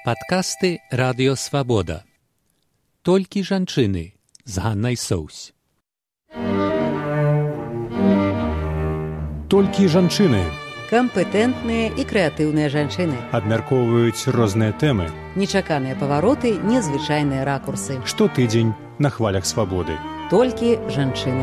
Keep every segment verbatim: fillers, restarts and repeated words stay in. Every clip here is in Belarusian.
Падкасты Радыё Свабода. Толькі жанчыны з Ганнай Соўсь. Толькі жанчыны. Кампетэнтныя і крэатыўныя жанчыны. Абмяркоўваюць розныя тэмы. Нечаканыя павароты, незвычайныя ракурсы. Штотыдзень на хвалях свабоды. Толькі жанчыны.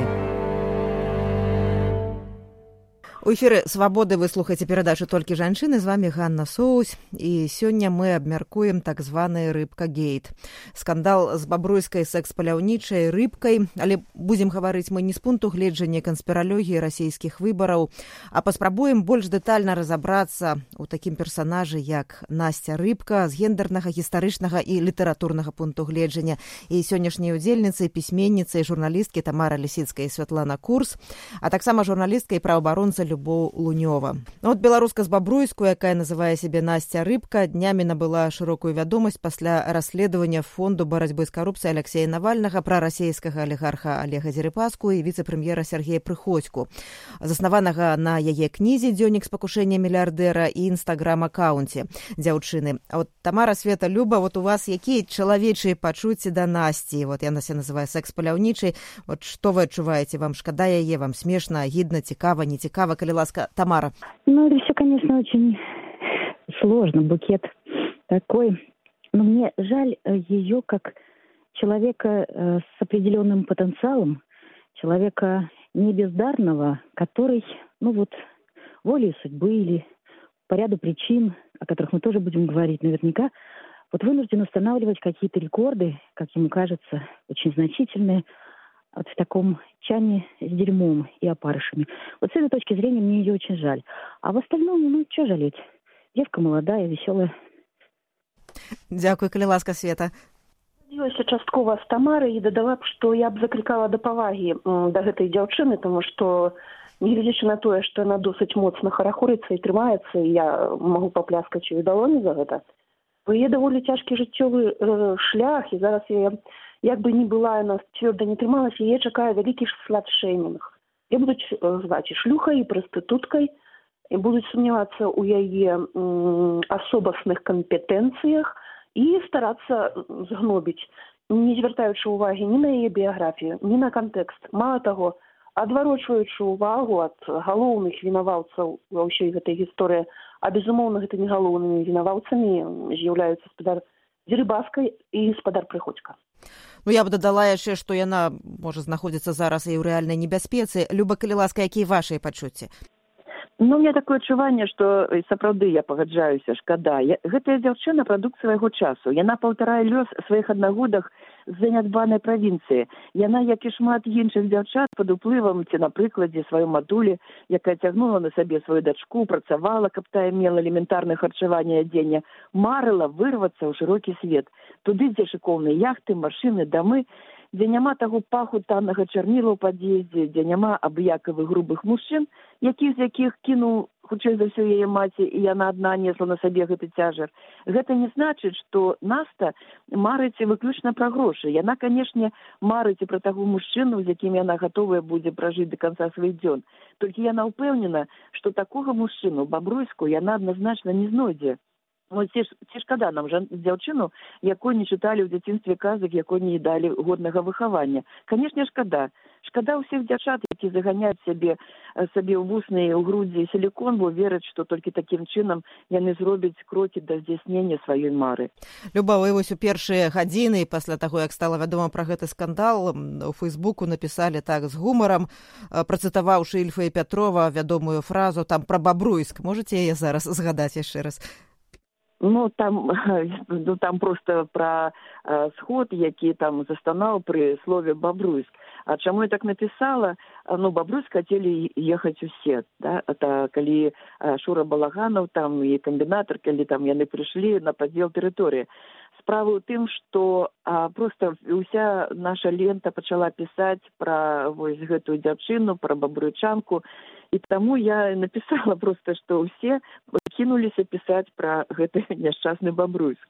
У эфіры «Свабоды» вы слухаеце перадачу «Толькі жанчыны». З вами Ганна Соўсь. І сёння мы абмяркуем так званы рыбка-гейт. Скандал з бабруйскай секс-паляўнічай рыбкай. Але будзем гаварыць мы не з пункту гледжання канспіралогіі расійскіх выбараў, а паспрабуем больш дэтальна разабрацца ў такім персанажы, як Насця Рыбка, з гендернага, гістарычнага і літаратурнага пункту гледжання. І сённяшняй удзельніцай, пісьменніцай, журналісткі Тамара Лісіцкая і Святлана Курс, а таксама журналістка і праваабаронца Любоў Лунёва. Ну, от беларуска з бабруйскую, якая называе сябе Насця Рыбка, днямі набыла шырокую вядомасць пасля расследавання фонду барацьбы з карупцыяй Алексея Навальнага пра расійскага алігарха Олега Дзерипаску і віцэ-прэм'ера Сергея Прыходзьку, заснаванага на яе кнізе «Дзённік спакушэння мільярдэра» і інстаграм-акаунце дзяўчыны. А вот Тамара, Света, Люба, вот у вас якія чалавечыя пачуцці да Насці? Вот яна ся называе секс-паляўнічай. Вот што вы адчуваеце? Вам шкада яе? Вам смешна, агідна, цікава, не цікава? Коли ласка, Тамара. Ну, это все, конечно, очень сложно. Букет такой. Но мне жаль ее как человека с определенным потенциалом, человека не бездарного, который, ну вот, волей судьбы или по ряду причин, о которых мы тоже будем говорить наверняка, вот вынужден устанавливать какие-то рекорды, как ему кажется, очень значительные, вот в таком чане с дерьмом и опарышами. Вот с этой точки зрения мне ее очень жаль. А в остальном, ну, что жалеть? Девка молодая, веселая. Дякую, калі ласка, Света. Дзелася часткова з Тамары і дадала б, што я б заклікала да павагі да гэтай дзяўчыны, таму што, негледзячы на тое, што яна досыць моцна харахорыцца і трымаецца, і я магу папляскаць ёй далоні за гэта, яе даволі цяжкі жыццёвы э, шлях, і зараз я як бы ні была яна цвёрда не трымалася, яе чакае вялікі слэд-шэймінг. Яе будуць зваць і шлюхай, і прастытуткай, і будуць сумнявацца ў яе м, асобасных кампетэнцыях і старацца згнобіць, не звяртаючы ўвагі ні на яе біяграфію, ні на кантэкст. Мала таго, адварочваючы ўвагу ад галоўных вінаваўцаў ва ўсёй гэтай гісторыі, а безумоўна гэта не галоўнымі вінаваўцамі з'яўляюцца спадар Дзерипаска і спадар Прыходзька. Ну, я б дадала яшчэ, што яна можа знаходзіцца зараз і ў рэальнай небяспецы. Люба, калі ласка, якія вашыя пачуцці? Ну, у меня такое адчуванне, што сапраўды я пагаджаюся, шкада. Я, гэтая дзяўчына прадукт свайго часу. Яна паўтарае лёс сваіх аднагодах з занядбанай правінцыі. Яна, як і шмат іншых дзяўчат, пад уплывам ці на прыкладзе сваёй матулі, якая цягнула на сабе сваю дачку, працавала, каб тая мела элементарнае харчаванне і адзенне, марыла вырвацца ў шырокі свет. Туды, дзе шыкоўныя яхты, машыны, дамы, дзе няма таго паху таннага чарніла ў пад'ездзе, дзе няма абыякавых грубых мужчын, які з якіх кінуў, хутчэй за ўсё, яе маці, і яна адна несла на сабе гэты цяжар. Гэта не значыць, што Наста марыць выключна пра грошы. Яна, канешне, марыць і пра таго мужчыну, з якім яна гатовая будзе пражыць да канца сваіх дзён. Толькі яна ўпэўнена, што такога мужчыну, бабруйскую, яна адназначна не знойдзе. Вот ці, ці шкада нам жан, дзяўчыну, якой не чыталі ў дзяцінстве казак, якой не далі годнага выхавання. Канешне, шкада. Шкада ўсіх дзяўчат, які заганяюць сябе, сабе ў вусны, ў грудзі сілікон, бо вераць, што толькі такім чынам яны зробяць крокі да здзяйснення сваёй мары. Люба, вы вось у першыя гадзіны, пасля таго, як стала вядома пра гэты скандал, у Фейсбуку напісалі так з гумарам, працытаваўшы Ільфа і Пятрова вядомую фразу там пра Бабруйск. Можаце яе зараз згадаць яшчэ раз? Ну, там, ну, там просто про э, сход, які там застанаў при слове Бабруйск. А чаму я так написала? Ну, Бабруйск хотели ехать усе, да? Это калі э, Шура Балаганов там и комбинатор, калі там яны пришли на поддел территории. Справа ў тым, што а, просто уся наша лента пачала пісаць пра вось гэтую дзяўчыну, пра бабруйчанку, і таму я напісала просто, што ўсе кінуліся пісаць пра гэты няшчасны Бабруйск.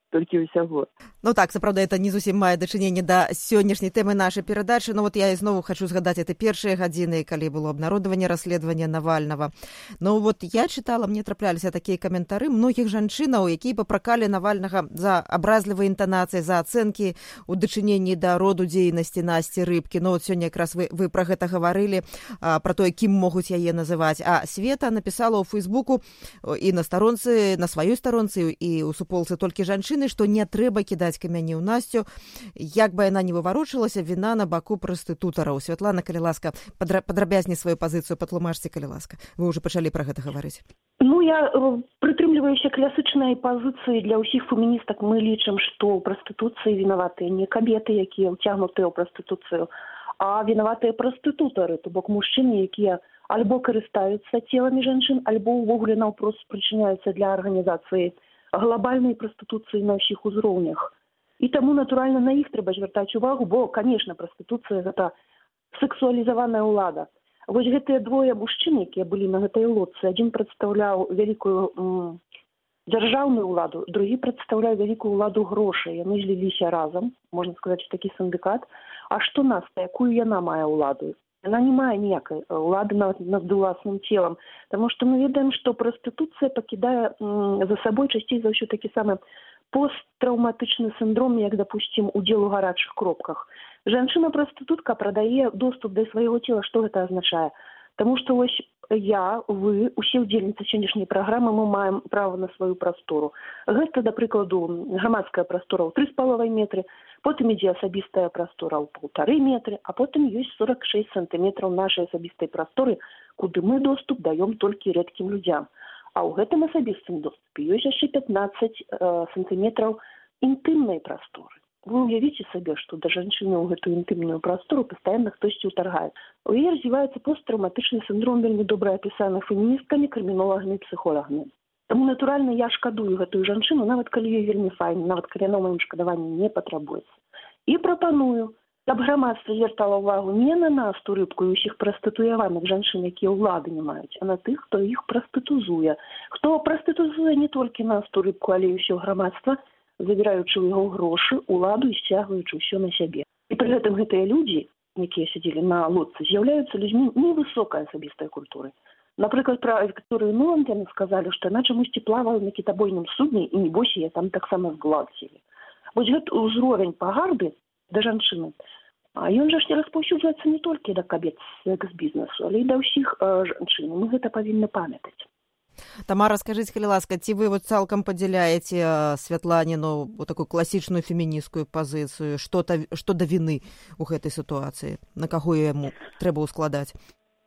толькі ўсяго. Ну так, сапраўды, это не зусім мае дачыненне да сённяшняй тэмы нашай перадачы, но вот я ізноў хачу згадаць это першыя гадзіны, калі было абнародаванне расследавання Навальнага. Ну вот я чытала, мне трапляліся такія каментары многіх жанчынаў, якія папракалі Навальнага за абразлівыя інтанацыі, за ацэнкі ў дачыненні да роду дзейнасці Насці Рыбкі. Ну вот сёння якраз вы, вы пра гэта гаварылі, а, пра тое, кім могуць яе называць. А Света напісала ў Фейсбуку і на старонцы, на сваёй старонцы і ў суполцы толькі жанчыны, што не трэба кідаць камяні ў Насцю, як бы яна не выварочылася, віна на баку прастытутараў. Святлана, калі ласка, падрабязней сваю пазіцыю патлумачце, калі ласка. Вы ўжо пачалі пра гэта гаварыць. Ну, я прытрымліваюся класычнай пазіцыі для ўсіх феміністак. Мы лічым, што ў прастытуцыі вінаватыя не кабеты, якія ўцягнутыя ў прастытуцыю, а вінаватыя прастытутары, то бок мужчыны, якія альбо карыстаюцца целамі жанчын, альбо ўвогуле наўпрост прычыняюцца для арганізацыі глобальнай прастытуцыі на ўсіх узроўнях. І таму, натуральна, на іх трэба звяртаць увагу, бо, канешне, прастытуцыя – гэта сексуалізаваная ўлада. Вось гэтыя двое мужчын, якія былі на гэтай лодцы, адзін прадстаўляў вялікую м, дзяржаўную ўладу, другі прадстаўляў вялікую ўладу грошай. Яны зліліся разам, можна сказаць, такі сіндыкат. А што Настя, якую яна мае ўладу? Яна не мае ніякай улады над, над уласным целам, таму што мы ведаем, што прастытуцыя пакідае м, за сабой часцей за ўсё такі самы посттраўматычны сіндром, як, допустим, удзел у гарачых кропках. Жанчына-прастытутка прадае доступ да свайго цела. Што гэта азначае? Таму што вось я, вы, усе ўдзельніцы сённяшняй праграмы, мы маем права на сваю прастору. Гэта, да прыкладу, грамадская прастора ў тры з паловай метры, потым ідзе асабістая прастора ў паўтары метры, а потым ёсць сорок шэсць сантыметраў нашай асабістай прасторы, куды мы доступ даём толькі рэдкім людзям. А ў гэтым асабістым доступе ёсць яшчэ пятнаццаць э, сантыметраў інтымнай прасторы. Вы уявіце сабе, што да жанчыны ў гэтую інтымную прастору пастаянна хтосьці ўтаргае. У яе развіваецца посттраўматычны сіндром, вельмі добра апісаны феміністкамі, крымінолагамі, псіхолагамі. Таму, натуральна, я шкадую гэтую жанчыну, нават калі ёй вельмі файна, нават калі яна ў маім шкадаванні не патрабуецца. І прапаную, каб грамадства звяртала ўвагу не на Насту Рыбку і ўсіх прастытуяваных жанчын, якія ўлады не маюць, а на тых, хто іх прастытузуе. Хто прастытузуе не толькі Насту Рыбку, але і ўсё грамадства, забіраючы ў яго грошы, уладу і сцягваючы ўсё на сябе. І пры гэтым гэтыя людзі, якія сядзелі на лодцы, з'яўляюцца людзьмі невысокай асабістай культуры. Напрыклад, пра Вікторыю Нуланд яны сказалі, што яна чамусьці плавала на кітабойным судне і небось яе там таксама згладзілі. Вось гэты ўзровень пагарды да жанчыны, а ён жа ж не распаўсюджваецца не толькі да кабет секс-бізнесу, але і да ўсіх э, жанчын. Мы гэта павінны памятаць. Тамара, скажыце, калі ласка, ці вы вот цалкам падзяляеце Святланіну вот такую класічную фемінісцкую пазіцыю, што, та, што да віны ў гэтай ситуации, на каго яму трэба ускладаць?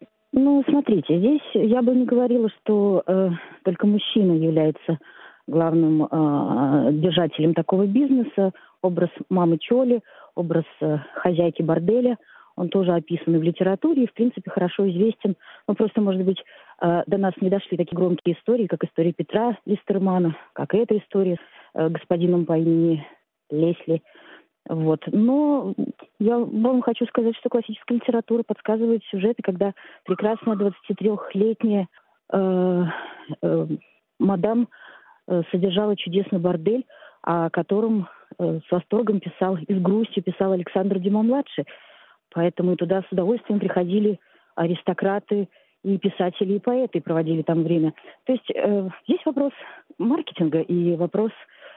Ну, смотрите, здесь я бы не говорила, что э, только мужчина является главным э, держателем такого бизнеса. Образ мамы Чоли, образ э, хозяйки борделя, он тоже описан в литературе и, в принципе, хорошо известен. Но просто, может быть, э, до нас не дошли такие громкие истории, как история Петра Листермана, как и эта история с э, господином по имени Лесли. Вот. Но я вам хочу сказать, что классическая литература подсказывает сюжеты, когда прекрасная двадцатитрёхлетняя э, э, мадам э, содержала чудесный бордель, о котором э, с восторгом писал и с грустью писал Александр Дюма-младший. Поэтому и туда с удовольствием приходили аристократы и писатели, и поэты, и проводили там время. То есть э, здесь вопрос маркетинга и вопрос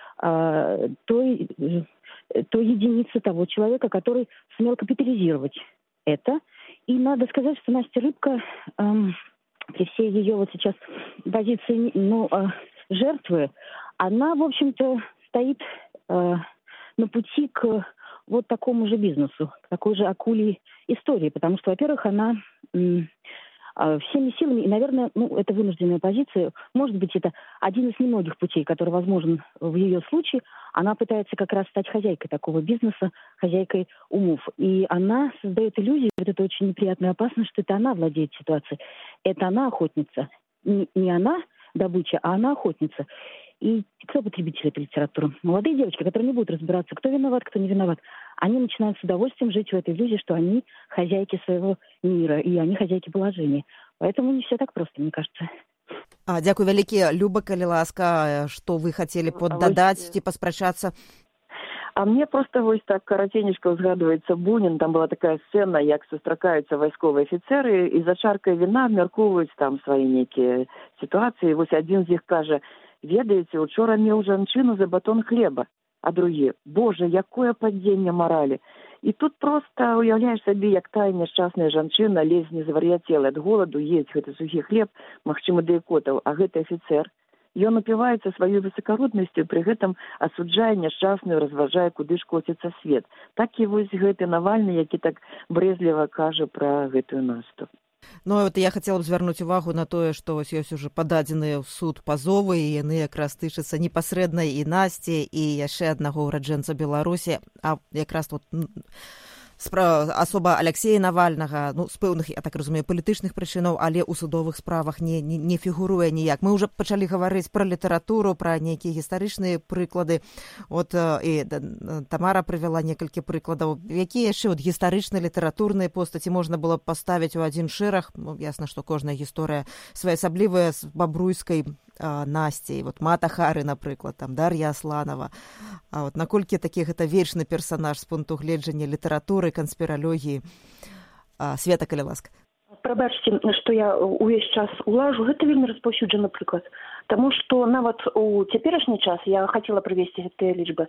э, той... то единица того человека, который сумел капитализировать это. И надо сказать, что Настя Рыбка, эм, при всей ее вот сейчас позиции ну, э, жертвы, она, в общем-то, стоит э, на пути к вот такому же бизнесу, к такой же акулей истории. Потому что, во-первых, она... Э, всеми силами, и, наверное, ну, это вынужденная позиция, может быть, это один из немногих путей, который возможен в ее случае, она пытается как раз стать хозяйкой такого бизнеса, хозяйкой умов. И она создает иллюзию, вот это очень неприятно и опасно, что это она владеет ситуацией. Это она охотница. Не, не она добыча, а она охотница. И кто потребитель этой литературы? Молодые девочки, которые не будут разбираться, кто виноват, кто не виноват. Они начинают с удовольствием жить в этой иллюзии, что они хозяйки своего мира, и они хозяйки положения. Поэтому не все так просто, мне кажется. А, дзякуй вялікі. Люба, калі ласка, што вы хацелі поддадаць ці паспрачацца? А мне просто вось так караценечка ўзгадваецца Бунін, там была такая сцэна, як сустракаюцца вайсковыя афіцэры і за чаркай віна абмяркоўваюць там свае нейкія сітуацыі. Вось адзін з іх кажа: ведаеце, учора меў жанчыну за батон хлеба, а другі: божа, якое падзенне маралі. І тут проста уяўляеш сабе, як тая няшчасная жанчына ледзь не звар'яцела ад голаду, есць гэты сухі хлеб, магчыма, да ікотаў, а гэты афіцэр, ён упіваецца сваёй высакароднасцю, пры гэтым асуджае няшчасную, разважае, куды ж коціцца свет. Так і вось гэты Навальны, які так брэзліва кажа пра гэтую наступ. Ну, вот я хацела б звярнуць увагу на тое, што ось ёсць уже пададзеныя ў суд пазовы, і яны якраз тычацца непасрэдна і Насці, і яшчэ аднаго ўраджэнца Беларусі, а якраз вот асоба Алексея Навальнага, ну, з пэўных, я так разумею, палітычных прычынаў, але ў судовых справах не, не, не фігуруе ніяк. Мы ўжо пачалі гаварыць пра літаратуру, пра нейкія гістарычныя прыклады. От і Тамара прывяла некалькі прыкладаў. Якія яшчэ от гістарычныя літаратурныя постаці можна было паставіць у адзін шэраг? Ну, ясна, што кожная гісторыя своеасаблівая з бабруйскай Насцей, вот Мата Хары, напрыклад, там Дар'я Асланова. А вот наколькі такі гэта вечны персанаж з пункту гледжання літаратуры, канспіралогіі? Света, калі ласка. Прабачце, што я увесь час улажу, гэта вельмі распаўсюджаны прыклад. Таму што нават у цяперашні час, я хацела прывесці гэтыя лічбы,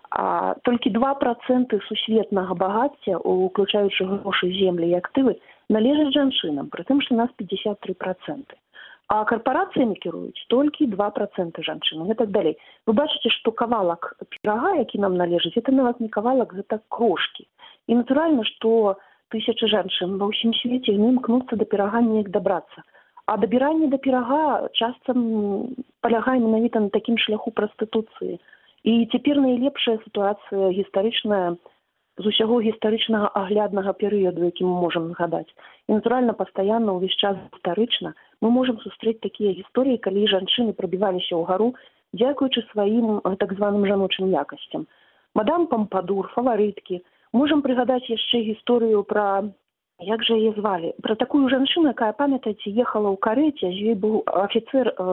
а толькі два працэнты сусветнага багацця, уключаючы грошы, землі і актывы, належаць жанчынам, пры тым, што нас пятьдесят три процента. А карпорацыямі кіруюць толькі два працэнты жанчын і так далей. Вы бачыце, што кавалак пірага, які нам належыць, гэта нават не кавалак, гэта крошкі. І натуральна, што тысячы жанчын ва ўсім свеце не імкнуцца да пірага неяк дабрацца. А дабіранне да пірага часам палягае менавіта на такім шляху прастытуцыі. І цяпер найлепшая сітуацыя гістарычная з усяго гістарычнага агляднага перыяду, які мы можам згадаць. І натуральна, пастаянна ўвесь час гістарычна мы можам сустрэць такія гісторыі, калі жанчыны прабіваліся ўгару, дзякуючы сваім так званым жаночым якасцям. Мадам Помпадур, фаварыткі. Можам прыгадаць яшчэ гісторыю пра, як жа яе звалі, пра такую жанчыну, якая, памятаеце, ехала ў карэце, з ёй быў афіцэр, э,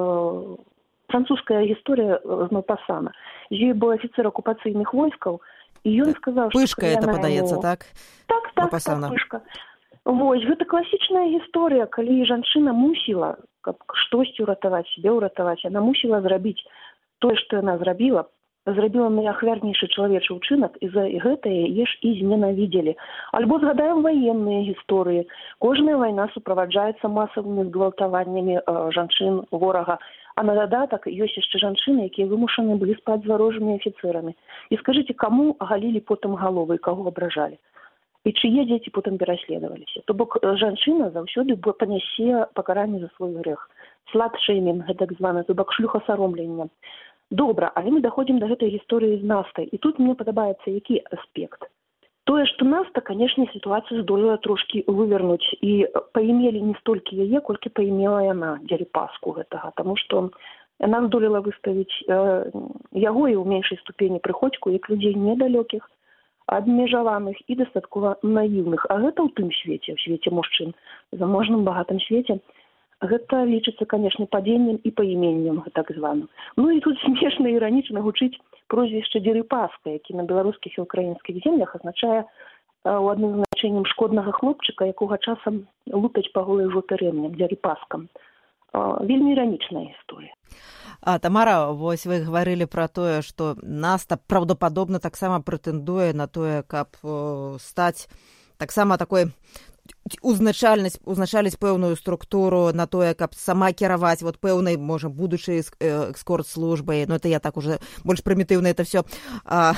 французская гісторыя з Мопассана, з ёй быў афіцэр акупацыйных войскаў, і ён сказаў, што... Пышка, это падаецца, яму... так? Так, так, так, пышка. Вось, гэта класічная гісторыя, калі жанчына мусіла, каб штосьці ўратаваць, сябе ўратаваць, яна мусіла зрабіць тое, што яна зрабіла, зрабіла найахвярнейшы чалавечы ўчынак, і за гэта яе ж і зненавідзелі. Альбо згадаем ваенныя гісторыі. Кожная вайна суправаджаецца масавымі згвалтаваннямі э, жанчын ворага, а на дадатак ёсць яшчэ жанчыны, якія вымушаны былі спаць з варожымі афіцэрамі. І скажыце, каму агалілі потым галовы і каго абражалі? І чые дзеці потым пераследаваліся. То бок жанчына заўсёды панясе пакаранне за свой грэх. Слат-шеймінг, так званы, то бок шлюхасаромленне. Добра, але мы даходзім да гэтай гісторыі з Настай. І тут мне падабаецца які аспект. Тое, што Наста, канешне, сітуацыю здолела трошкі вывернуць і паімелі не столькі яе, колькі паімела яна дзерепаску гэтага, таму што яна здолела выставіць э, яго і ў меншай ступені Прыходзьку як людзей недалёкіх, абмежаваных і дастаткова наіўных. А гэта ў тым свеце, ў свеце мужчын, заможным багатым свеце, гэта лічыцца, канешне, падзеннем і паіменнем, так званым. Ну і тут смешна і іранічна гучыць прозвішча Дзерыпаска, які на беларускіх і украінскіх землях азначае у адным значэннем шкоднага хлопчыка, якога часам лупяць па голай жопе рэмнем, Дзерыпаскам. Вельмі іранічная гісторыя. А, Тамара, вось вы гаварылі пра тое, што Наста праўдападобна таксама прэтэндуе на тое, каб о, стаць таксама такой узначальнасць, узначаліць пэўную структуру на тое, каб сама кіраваць вот пэўнай, можа, будучай экскорт-службай. Ну, это я так уже больш прымітыўна это все а,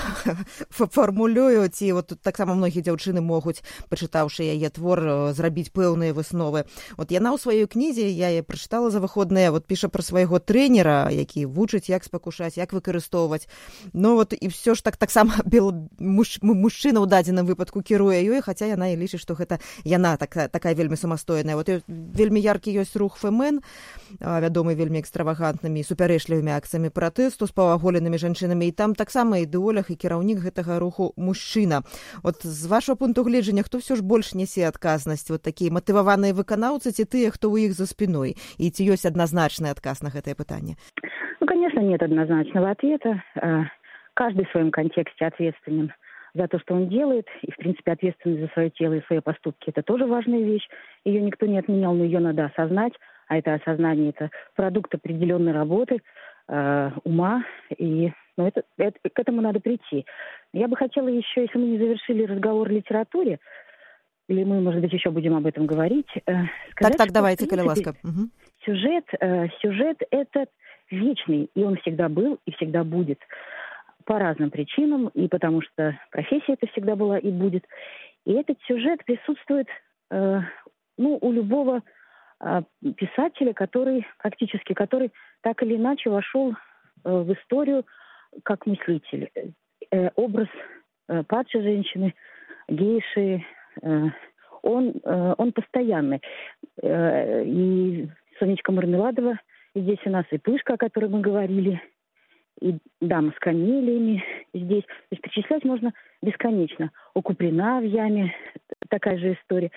фармулюю. Ці вот тут таксама многія дзяўчыны могуць, пачытаўшы яе твор, зрабіць пэўныя высновы. Вот яна ў сваёй кнізе, я яе прачытала за выходныя, вот піша пра свайго трэнера, які вучыць, як спакушаць, як выкарыстоўваць. Ну, вот і все ж так таксама муж, мужчына ў дадзеным выпадку кіруе ёй, хаця яна і лічыць, што гэта яна такая, такая вельмі самастойная. Вот вельмі яркі ёсць рух Фемен, вядомы вельмі экстравагантнымі супярэчлівымі акцыямі пратэсту з паўаголенымі жанчынамі, і там таксама ідэолог і кіраўнік гэтага руху мужчына. Вот з вашего пункту гледжання, хто ўсё ж больш нясе адказнасць? Вот такія матываваныя выканаўцы ці тыя, хто ў іх за спиной? І ці ёсць адназначны адказ на гэтае пытанне? Ну, конечно, нет однозначного ответа. Каждый в своем контексте ответственен за то, что он делает, и, в принципе, ответственность за свое тело и свои поступки – это тоже важная вещь. Ее никто не отменял, но ее надо осознать, а это осознание – это продукт определенной работы, э, ума, и ну, это, это, к этому надо прийти. Я бы хотела еще, если мы не завершили разговор о литературе, или мы, может быть, еще будем об этом говорить, э, сказать, так, так, что, давайте, в принципе, ласка. Угу. Сюжет, э, сюжет – это вечный, и он всегда был и всегда будет. По разным причинам, и потому что профессия это всегда была и будет. И этот сюжет присутствует э, ну, у любого э, писателя, который практически, который так или иначе вошел э, в историю как мыслитель. Э, образ э, падшей женщины, гейши, э, он, э, он постоянный. Э, и Сонечка Мармеладова, и здесь у нас и Пышка, о которой мы говорили, и дама с камелиями здесь. То есть перечислять можно бесконечно. У Куприна в яме такая же история.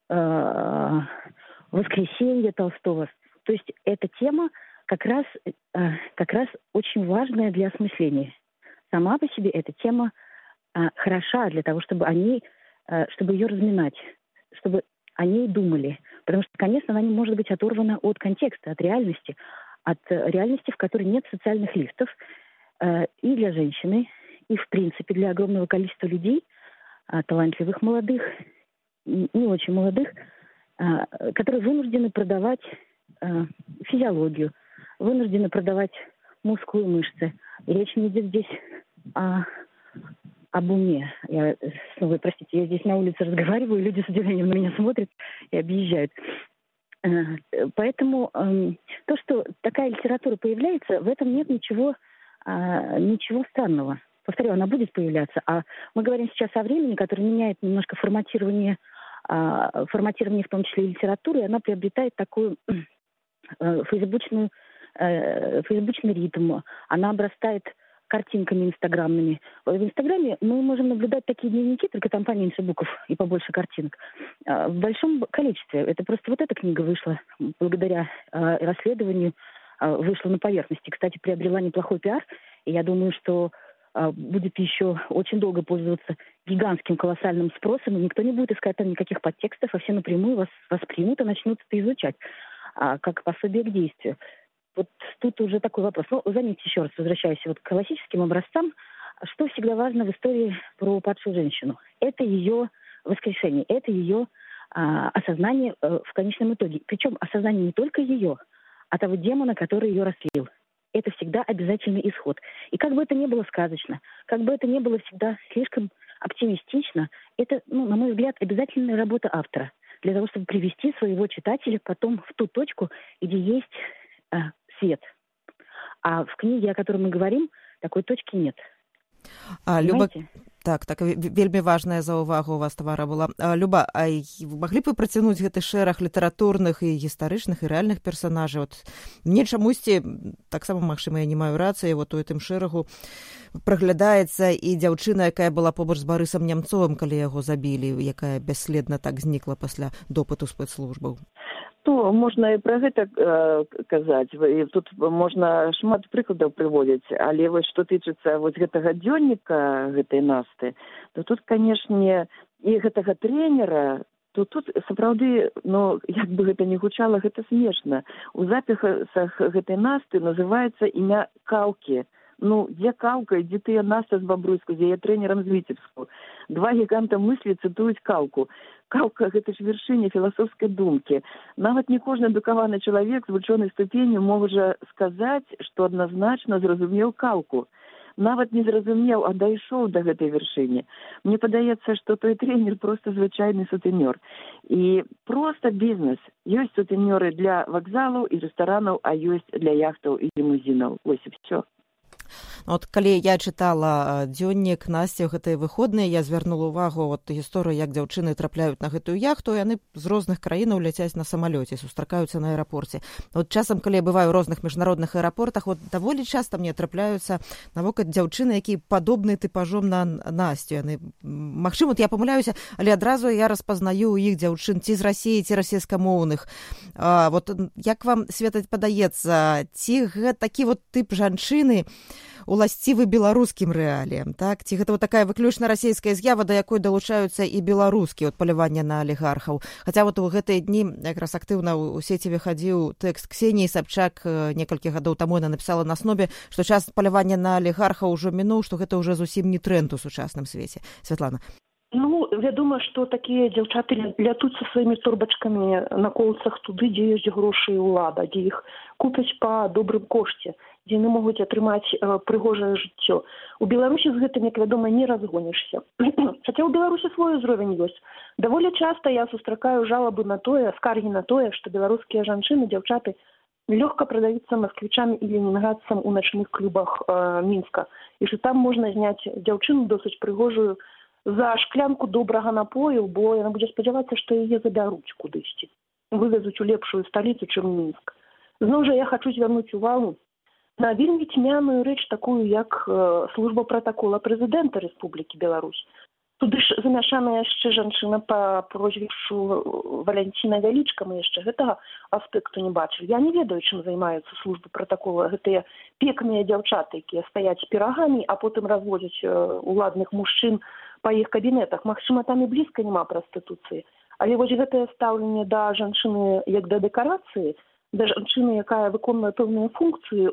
Воскресенье Толстого. То есть эта тема как раз, как раз очень важная для осмысления. Сама по себе эта тема хороша для того, чтобы о ней, чтобы ее разминать, чтобы о ней думали. Потому что, конечно, она не может быть оторвана от контекста, от реальности. От реальности, в которой нет социальных лифтов э, и для женщины, и, в принципе, для огромного количества людей, э, талантливых молодых, не очень молодых, э, которые вынуждены продавать э, физиологию, вынуждены продавать мускулы и мышцы. И речь не идет здесь о, об уме. Я снова, простите, я здесь на улице разговариваю, люди с удивлением на меня смотрят и объезжают. Поэтому э, то, что такая литература появляется, в этом нет ничего, э, ничего странного. Повторю, она будет появляться. А мы говорим сейчас о времени, которое меняет немножко форматирование, э, форматирование в том числе и литературы, и она приобретает такую э, фейсбучную, э, фейсбучный ритм. Она обрастает картинками инстаграмными. В Инстаграме мы можем наблюдать такие дневники, только там поменьше букв и побольше картинок, в большом количестве. Это просто вот эта книга вышла благодаря расследованию, вышла на поверхности. Кстати, приобрела неплохой пиар, и я думаю, что будет еще очень долго пользоваться гигантским колоссальным спросом, и никто не будет искать там никаких подтекстов, а все напрямую вас воспримут и начнут это изучать, как пособие к действию. Вот тут уже такой вопрос. Ну, заметьте еще раз, возвращаясь вот к классическим образцам, что всегда важно в истории про падшую женщину. Это ее воскрешение, это ее а, осознание а, в конечном итоге. Причем осознание не только ее, а того демона, который ее растлил. Это всегда обязательный исход. И как бы это ни было сказочно, как бы это ни было всегда слишком оптимистично, это, ну, на мой взгляд, обязательная работа автора для того, чтобы привести своего читателя потом в ту точку, где есть а, свет. А в книге, о которой мы говорим, такой точки нет. А, Люба, так, так, вельмі важная заўвага у вас, тавара, была. А, Люба, а маглі б вы працягнуць гэты шэраг літаратурных і гістарычных і рэальных персанажаў? Вот, мне чамусьці, таксама, магчыма, я не маю рацыі, вот у гэтым шэрагу праглядаецца і дзяўчына, якая была побач з Барысам Нямцовым, калі яго забілі, якая бясследна так знікла пасля допыту спецслужбаў. То можна і пра гэта э, казаць. Тут можна шмат прыкладаў прыводзіць, але вось што тычыцца вось гэтага дзённіка, гэтай Насты, то тут, канешне, і гэтага трэнера, то тут сапраўды, ну, як бы гэта не гучала, гэта смешна. У запісах гэтай Насты называецца імя Каўкі. Ну, дзе Каўка, дзе тыя Наста з Бабруйску, з яе трэнерам з Віцебску. Два гіганта мыслі цытуюць Каўку. Каўка – гэта ж вяршыня філасофскай думкі. Нават не кожны адукаваны чалавек з вучонай ступенню можа сказаць, што адназначна зразумеў Каўку. Нават не зразумеў, а дайшоў да гэтай вяршыні. Мне падаецца, што той трэнер проста звычайны сутэнёр. І проста бізнес. Ёсць сутэнёры для вакзалаў і рэстаранаў, а ёсць для яхтаў і лімузінаў. Вось і всё. От калі я чытала дзённік Насці ў гэтыя выходныя, я звярнула ўвагу от гісторыю, як дзяўчыны трапляюць на гэтую яхту, і яны з розных краінаў ляцяць на самалёце, сустракаюцца на аэрапорце. От часам, калі я бываю ў розных міжнародных аэрапортах, от даволі часта мне трапляюцца навокал дзяўчыны, якія падобныя тыпажом на Насцю. Яны, магчыма, я памыляюся, але адразу я распазнаю ў іх дзяўчын ці з Расіі, ці расійскамоўных. А, вот як вам, Света, падаецца, ці гэта такі вот тып жанчыны уласцівы беларускім рэаліям, так? Ці гэта вот такая выключна расійская з'ява, да якой далучаюцца і беларускі от палявання на алігархаў. Хаця вот у гэтыя дні якраз актыўна ў сеціве хадзіў тэкст Ксеніі Сабчак, некалькі гадоў таму яна напісала на снобе, што час палявання на алігархаў ужо мінуў, што гэта ўжо зусім не тренд у сучасным свеце. Святлана. Ну, вядома, што такія дзяўчаты лятуць са сваімі торбачкамі на колцах туды, дзе ёсць грошы і ўлада, дзе іх купяць па добрым кошце, дзе яны могуць атрымаць э, прыгожае жыццё. У Беларусі з гэтым, як вядома, не разгонішся. Хаця ў Беларусі свой узровень ёсць. Даволі часта я сустракаю жалабы на тое, скаргі на тое, што беларускія жанчыны, дзяўчаты лёгка прадаюцца масквічам і ленінградцам у начных клубах э, Мінска. І што там можна зняць дзяўчыну досыць прыгожую за шклянку добрага напою, бо яна будзе спадзявацца, што яе забяруць кудысьці. Вывезуць у лепшую сталіцу, чым Мінск. Зноў жа я хачу звярнуць увагу на вельмі цьмяную рэч, такую як э, служба пратакола прэзідэнта Рэспублікі Беларусь. Туды ж замяшана яшчэ жанчына па прозвішчу Валянціна Вялічка, мы яшчэ гэтага аспекту не бачылі. Я не ведаю, чым займаюцца службы пратакола, гэтыя пекныя дзяўчаты, якія стаяць пірагамі, а потым разводзяць э, уладных мужчын па іх кабінетах. Магчыма, там і блізка няма прастытуцыі. Але вось гэтае стаўленне да жанчыны як да дэкарацыі, да жанчыны, якая выконвае пэўныя функцыі,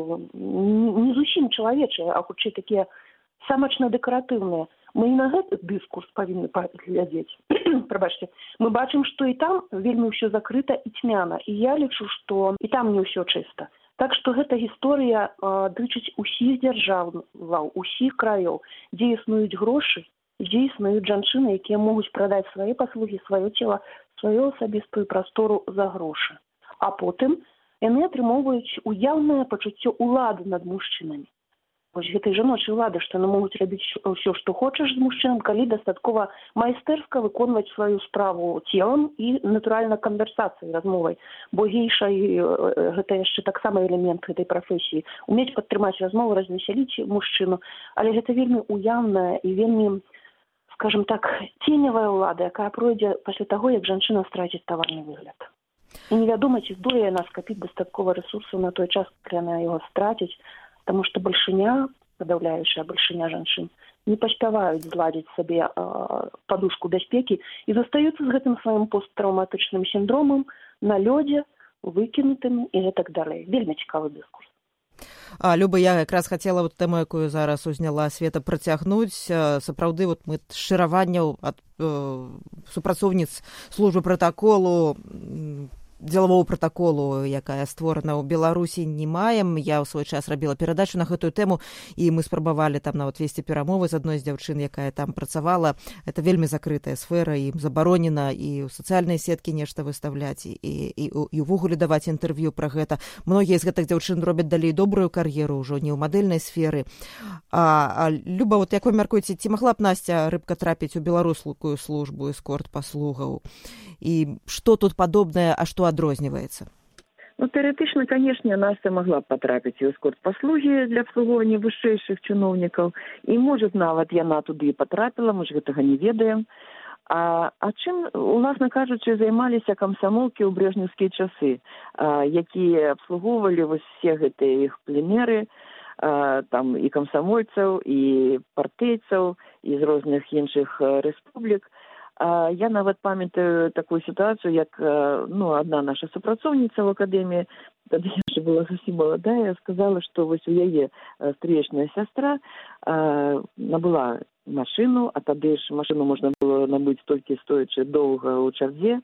не зусім чалавечыя, а хутчэй такія самачна-дэкаратыўныя. Мы і на гэты дыскурс павінны паглядзець. Прабачце, мы бачым, што і там вельмі ўсё закрыта і цьмяна. І я лічу, што і там не ўсё чыста. Так што гэта гісторыя э, дычыць усіх дзяржаў, усіх краёў, дзе існуюць грошы, дзе існуюць жанчыны, якія могуць прадаць свае паслугі, сваё цела, сваю асабістую прастору за грошы. А потым яны атрымоўваюць уяўнае пачуццё ўлады над мужчынамі. Вось гэтай жаночай улады, што яны могуць рабіць ўсё, што хочаш з мужчынам, калі дастаткова майстэрска выконваць сваю справу целам і, натуральна, канверсацыяй, размовай. Бо гейша – гэта яшчэ таксама элемент гэтай прафесіі. Умець падтрымаць размову, развесяліць мужчыну. Але гэта вельмі уяўная і вельмі, скажем так, ценевая ўлада, якая пройдзе пасля таго, як жанчына страціць таварны выгляд. І невядома, ці здолее яна скапіць дастаткова рэсурсаў на той час, калі яна яго страціць, потому что большиня, подавляющая большиня жанчын, не паспяваюць зладзіць сабе э, подушку бяспекі і застаюцца з гэтым сваім посттраўматычным сіндромам на лёдзе, выкінутым і гэтак далей. Вельмі цікавы дыскурс. А, Люба, я якраз хацела вот тэму, якую зараз узняла Света, працягнуць. Сапраўды, вот мы шыраванняў ад э, супрацоўніц службы пратаколу, дзелавого пратаколу, якая створана ў Беларусі, не маем. Я ў свой час рабіла перадачу на гэтую тэму, і мы спрабавалі там нават весці перамовы з адной з дзяўчын, якая там працавала. Это вельмі закрытая сфера, ім забаронена і ў сацыяльныя сеткі нешта выстаўляць, і, і, і ўвогуле даваць інтэрв'ю пра гэта. Многія з гэтых дзяўчын робяць далей добрую кар'еру, ўжо не ў мадэльнай сферы. А, а Люба, вот як вы мяркуеце, ці магла б Насця Рыбка трапіць у беларускую службу эскорт-паслугаў? І што тут падобнае, а што адрозніваецца? Ну, тэоретычна, канешне, Настя могла б патрапіць у эскорт-паслугі для абслугоўвання вышэйшых чыноўнікаў, і, можа, нават яна туды і патрапіла, мы ж гэтага не ведаем. А, а чым, уласна кажучы, займаліся камсамолкі ў брэжнеўскія часы, а, якія абслугоўвалі вось все гэтыя іх пленеры, а, там і камсамольцаў, і партэйцаў, і з розных іншых рэспублік. А я нават памятаю такую сітуацыю, як ну, адна наша супрацоўніца ў акадэміі, тады яшчэ была зусім маладая, сказала, што вось у яе стрыечная сястра а, набыла машыну, а тады ж машыну можна было набыць толькі стоячы доўга ў чарзе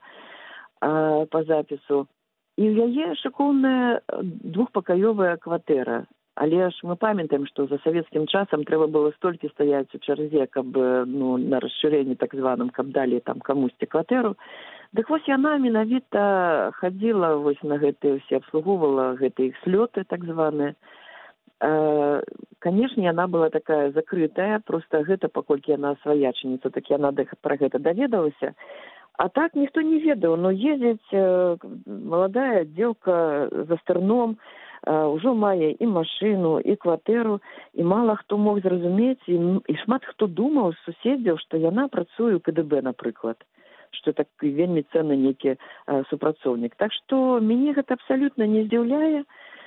а, па запісу. І ў яе шыкоўная двухпакаёвая кватэра. Але ж мы памятаем, што за савецкім часам трэба было столькі стаяць у чарзе, каб ну, на расшырэнні так званым, каб далі там камусьці кватэру. Дык вось яна менавіта хадзіла вось на гэтыя ўсе, абслугоўвала гэтыя іх слёты так званыя. Канешне, яна была такая закрытая, проста гэта, паколькі яна сваячаніца, так яна пра гэта даведалася. А так ніхто не ведаў, но ездзіць маладая дзеўка за стырном, ўжо мае і машыну, і кватэру, і мала хто мог зразумець, і, і шмат хто думаў з суседзяў, што яна працуе ў ка дэ бэ, напрыклад, што так вельмі цэнны нейкі супрацоўнік. Так што мяне гэта абсалютна не здзіўляе.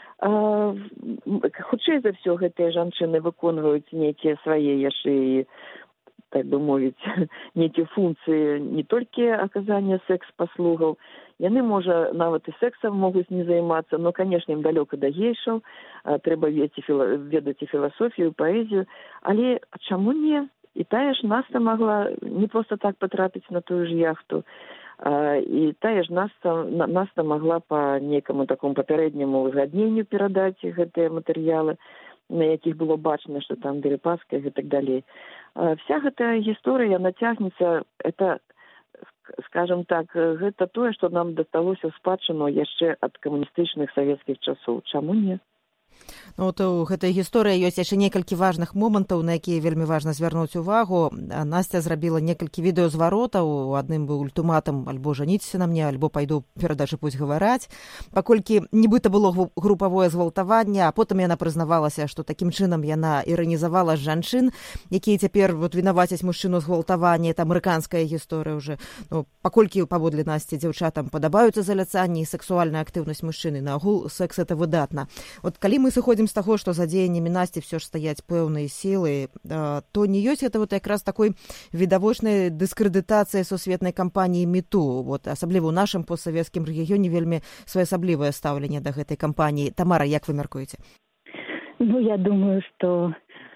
Хутчэй за ўсё гэтыя жанчыны выконваюць нейкія свае яшчэ, так бы мовіць, нейкія функцыі не толькі аказання секс-паслугаў. Яны, можа, нават і сексам могуць не займацца, но, канешне, ім далёка да гейшаў, трэба ведаць і філасофію, і паэзію. Але чаму не? І тая ж Наста могла не проста так патрапіць на тую ж яхту. І тая ж Наста, Наста могла па некаму такому папярэдняму узгадненню перадаць гэтыя матэрыялы, на якіх было бачна, што там Дерипаска і так далей. Вся гэтая гісторыя нацягнецца, это, скажем так, гэта тое, што нам дасталося ў спадчыну яшчэ ад камуністычных савецкіх часоў. Чаму не? Ну, вот у гэтай гісторыі ёсць яшчэ некалькі важных момантаў, на якія вельмі важна звярнуць увагу. Насця зрабіла некалькі відэазваротаў. У адным быў ультыматум: альбо жаніцеся на мне, альбо пайду перадачу пусть гавараць. Паколькі нібыта было групавое згвалтаванне, а потым яна прызнавалася, што такім чынам яна іранізавала жанчын, якія цяпер вот вінавацяць мужчыну згвалтаванні. Это амерыканская гісторыя ўжо. Ну, паколькі паводле Насці дзяўчатам падабаюцца заляцанні і сексуальная актыўнасць мужчыны, нагул секс это выдатна. Вот калі мы сыходзім з таго, што за дзеяннямі Насці все ж стаяць пэўныя сілы, то не ёсць гэта вот якраз такой відавочнай дыскрэдытацыі сусветнай кампаніі Мету. Вот асабліва ў нашым постсавецкім рэгіёне вельмі своеасаблівае стаўленне да гэтай кампаніі. Тамара, як вы мяркуеце? Ну, я думаю, что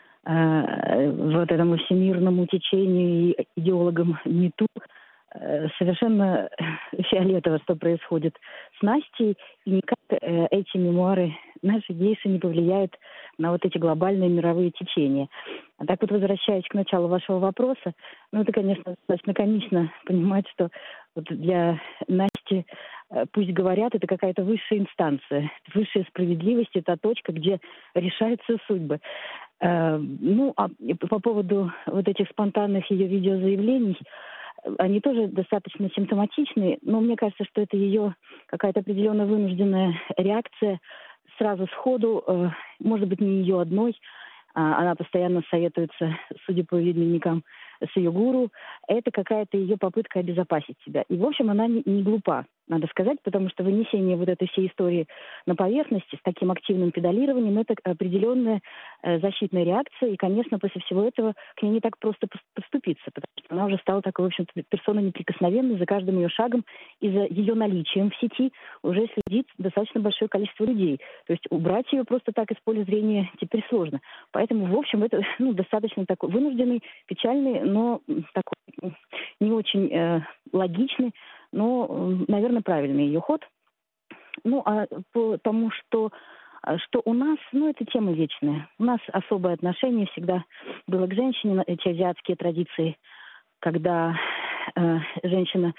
э, вот этому всемирному течению и идеологам Мету э, совершенно фиолетово, что происходит с Настей, и никак э, эти мемуары наши гейши не повлияют на вот эти глобальные мировые течения. А так вот, возвращаясь к началу вашего вопроса, ну, это, конечно, достаточно комично понимать, что вот для Насти пусть говорят, это какая-то высшая инстанция, высшая справедливость, это точка, где решаются судьбы. Ну, а по поводу вот этих спонтанных ее видеозаявлений, они тоже достаточно симптоматичны, но мне кажется, что это ее какая-то определенно вынужденная реакция сразу сходу, может быть, не ее одной, она постоянно советуется, судя по видеоникам, с ее гуру. Это какая-то ее попытка обезопасить себя. И, в общем, она не, не глупа, надо сказать, потому что вынесение вот этой всей истории на поверхности с таким активным педалированием — это определенная э, защитная реакция. И, конечно, после всего этого к ней не так просто подступиться, потому что она уже стала такой, в общем-то, персоной неприкосновенной. За каждым ее шагом и за ее наличием в сети уже следит достаточно большое количество людей. То есть убрать ее просто так из поля зрения теперь сложно. Поэтому, в общем, это ну, достаточно такой вынужденный, печальный, но такой не очень э, логичный, но, наверное, правильный ее ход. Ну, а по тому, что, что у нас, ну, это тема вечная. У нас особое отношение всегда было к женщине, эти азиатские традиции, когда э, женщина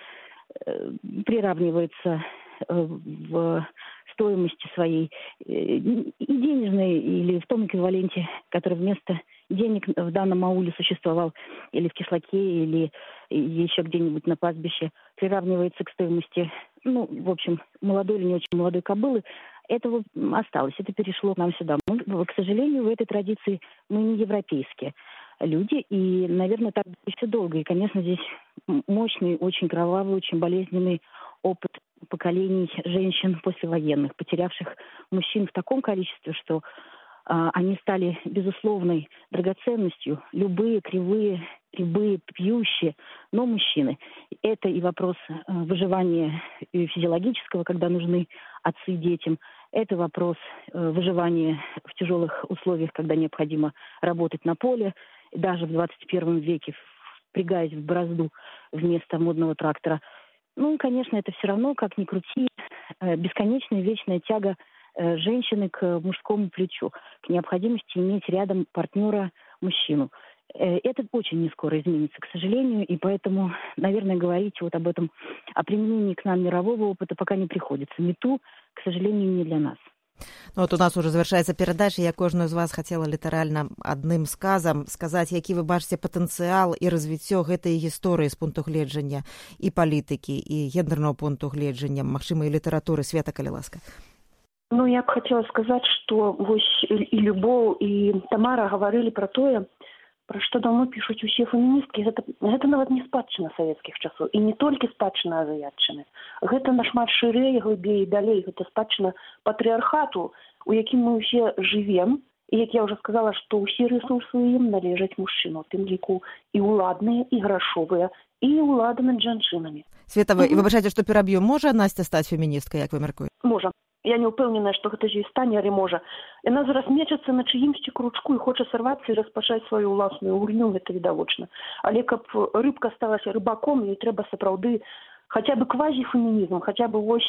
э, приравнивается э, в стоимости своей э, и денежной, или в том эквиваленте, который вместо денег в данном ауле существовал, или в кишлаке, или еще где-нибудь на пастбище, приравнивается к стоимости, ну, в общем, молодой или не очень молодой кобылы. Это вот осталось, это перешло к нам сюда. Мы, к сожалению, в этой традиции мы не европейские люди, и, наверное, так еще долго. И, конечно, здесь мощный, очень кровавый, очень болезненный опыт поколений женщин послевоенных, потерявших мужчин в таком количестве, что они стали безусловной драгоценностью. Любые кривые, любые пьющие, но мужчины. Это и вопрос выживания физиологического, когда нужны отцы детям. Это вопрос выживания в тяжелых условиях, когда необходимо работать на поле. Даже в двадцать первом веке, впрягаясь в борозду вместо модного трактора. Ну, конечно, это все равно, как ни крути, бесконечная вечная тяга женщины к мужскому плечу, к необходимости иметь рядом партнера мужчину. Это очень не скоро изменится, к сожалению, и поэтому, наверное, говорить вот об этом, о применении к нам мирового опыта пока не приходится. Мету, к сожалению, не для нас. Ну, вот у нас уже завершается передача. Я кожную з вас хотела літаральна адным сказам сказаць, які вы бачыце патэнцыял і развіццё гэтай гісторыі з пункту гледжання і палітыкі, і гендернага пункту гледжання, магчыма, і літаратуры. Света, калі ласка. Ну, я б хотела сказаць, што вось і Любоў, і Тамара гаварылі пра тое, пра што даўно пішуць усе феміністкі. Гэта, гэта нават не спадчына савецкіх часоў, і не толькі спадчына азіятчыны. Гэта нашмат шырэй, глыбей і далей. Гэта спадчына патрыархату, у якім мы ўсе жывем, і, як я ўжо сказала, што ўсе рэсурсы ім належаць мужчыну, у тым ліку і ўладныя, і грашовыя, і ўлада над жанчынамі. Света, вы, mm-hmm. выбачайце, што пераб'ю. Можа Насця стаць феміністкай, як вы мяркуеце? Можа. Я не ўпэўненая, што гэта ж і стане, але можа. Яна зараз мечацца на чыімсьці кручку і хоча сарвацца і распачаць сваю ўласную гульню, гэта відавочна. Але каб рыбка сталася рыбаком, ёй трэба сапраўды хаця бы квазіфемінізм, хаця бы вось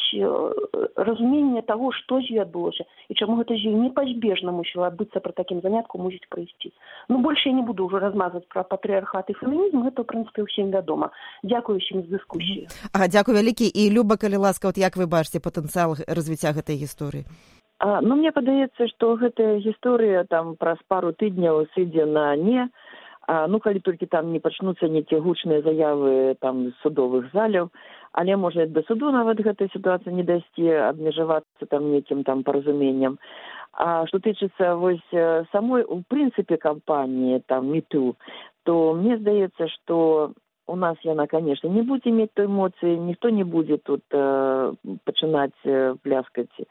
разуменне таго, што з ёй адбылося і чаму гэта з ёй непазбежна мусіла адбыцца пры такім занятку мусіць прыйсці. Ну, больш я не буду ўжо размазваць пра патрыархат і фемінізм, гэта, ў прынцыпе, ўсім вядома. Дзякую ўсім з дыскусіі. Ага, дзякую вялікі. І, Люба, калі ласка, вот як вы бачыце патэнцыял развіцця гэтай гісторыі? А, ну, мне падаецца, што гэтая гісторыя там праз пару тыдняў сыдзе на не. А, ну, калі толькі там не пачнуцца нейкія гучныя заявы там з судовых заляў, але можа да суду нават гэтай сітуацыі не дайсці, абмежавацца там нейкім там паразуменнем. А што тычыцца вось самой, у прынцыпе, кампаніі там міту, то мне здаецца, што у нас яна, конечно, не будзе мець той эмоцыі, ніхто не будзе тут э, пачынаць э, пляскаць э,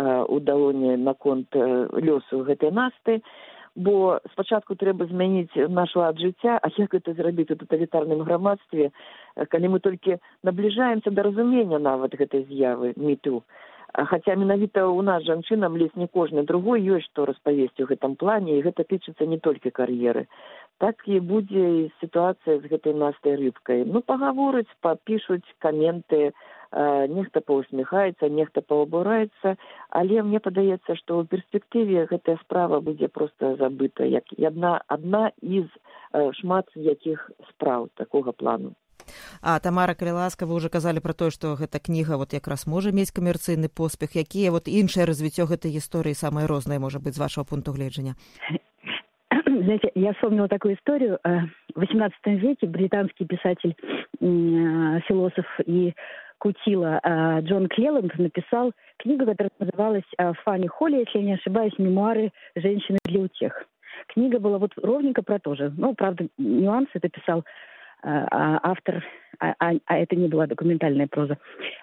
у далоні наконт э, лёсу гэтай насты, бо спачатку трэба змяніць наш лад жыцця, а як гэта зрабіць у таталітарным грамадстве, калі мы толькі набліжаемся да разумення нават гэтай з'явы міту. Хаця менавіта ў нас жанчынам ледзь не кожны другой ёсць што распавесці ў гэтым плане, і гэта тычыцца не толькі кар'еры. Так і будзе і сітуацыя з гэтай настай рыбкай. Ну, пагаворыць, папішуць каменты, нехта паўсміхаецца, нехта паўабураецца, але мне падаецца, што ў перспектыве гэтая справа будзе проста забыта, як адна, адна з шмат якіх спраў такога плану. А, Тамара, калі ласка, вы ўжо казалі пра тое, што гэта кніга вот якраз можа мець камерцыйны поспех. Якія вот іншае развіццё гэтай гісторыі самае рознае можа быць з вашего пункту гледжання? Знаете, я вспомнила такую историю. В восемнадцатом веке британский писатель, философ и кутила Джон Клеланд написал книгу, которая называлась «Фанни Холли», если я не ошибаюсь, «Мемуары женщины для утех». Книга была вот ровненько про то же. Ну, правда, нюанс это писал автор, а, а, а это не была документальная проза.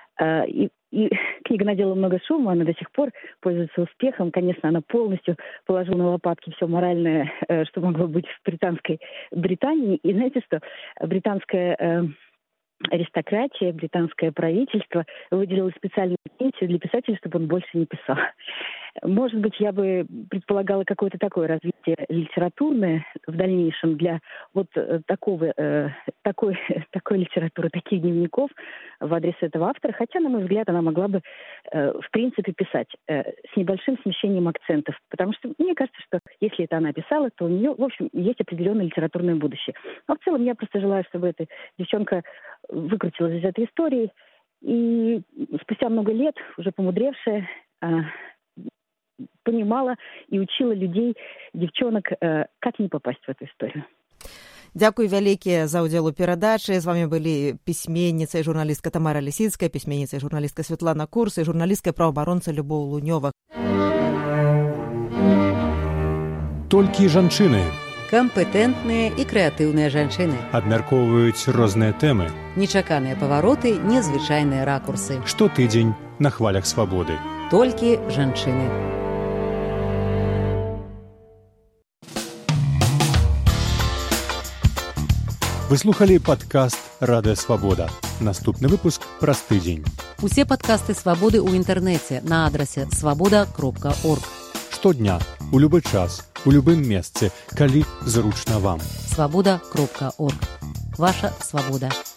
И, и книга наделала много шума, она до сих пор пользуется успехом. Конечно, она полностью положила на лопатки все моральное, что могло быть в британской Британии. И знаете что? Британская аристократия, британское правительство выделило специальную пенсию для писателя, чтобы он больше не писал. Может быть, я бы предполагала какое-то такое развитие литературное в дальнейшем для вот такого, э, такой, такой литературы, таких дневников в адрес этого автора. Хотя, на мой взгляд, она могла бы, э, в принципе, писать э, с небольшим смещением акцентов. Потому что мне кажется, что если это она писала, то у нее, в общем, есть определенное литературное будущее. Но в целом я просто желаю, чтобы эта девчонка выкрутилась из этой истории. И спустя много лет, уже помудревшая, э, понимала и учила людей, девчонок, э, как не попасть в эту историю. Дзякуй вялікія за ўдзел у перадачы. З вами былі пісьменніца і журналістка Тамара Лісіцкая, пісьменніца і журналістка Святлана Курс і журналістка праваабаронца Любоў Лунёва. Толькі жанчыны. Кампетэнтныя і крэатыўныя жанчыны. Абмяркоўваюць розныя тэмы. Нечаканыя павароты, незвычайныя ракурсы. Штотыдзень на хвалях свабоды. Толькі жанчыны. Вы слухали падкаст «Радыё Свабода». Наступны выпуск праз тыдзень. Усе падкасты «Свабоды» ў інтэрнэце на адрасе свабода кропка орг. Штодня, у любы час, у любым месцы, калі зручна вам. свабода кропка орг. Ваша свабода.